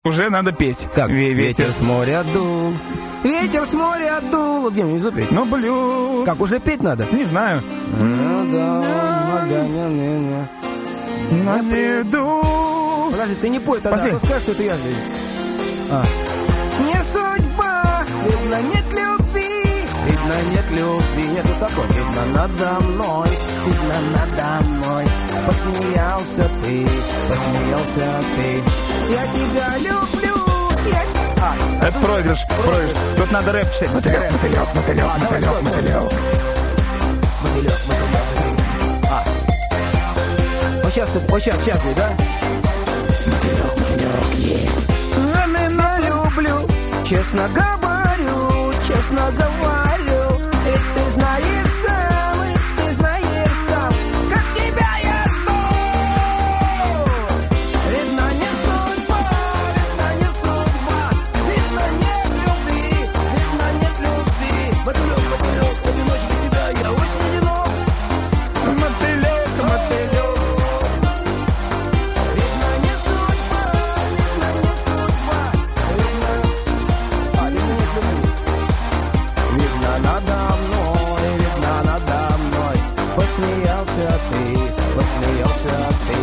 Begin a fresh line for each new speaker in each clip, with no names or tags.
Уже надо петь.
Как? Ветер с моря дул. Ветер с моря дул. Где мне внизу петь?
Ну, блюз.
Как, уже петь надо?
Не знаю. На виду.
Подожди, ты не пой тогда, а то скажешь, что это я здесь. Не судьба, видно, нет любви. Видно, нет любви, нет высоко. Видно, надо мной, посмеялся ты. Я тебя люблю.
Это проигрыш. Тут надо рэп писать. Мотылек.
Вот сейчас, да? Именно люблю, честно говорю, и ты знаешь сам, как тебя я жду. Видно, не судьба, видно, нет любви. В эту ночь без тебя я очень одинок.
Мотылек.
Посмеялся ты.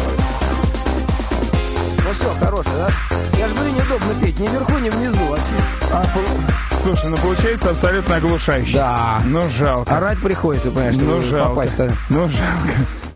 Ну все, хороший, да? Я же говорю, неудобно петь ни вверху, ни внизу.
Слушай, получается абсолютно оглушающе.
Да.
Ну, жалко.
Орать приходится, понимаешь, чтобы
жалко.
попасть-то.
Ну, жалко.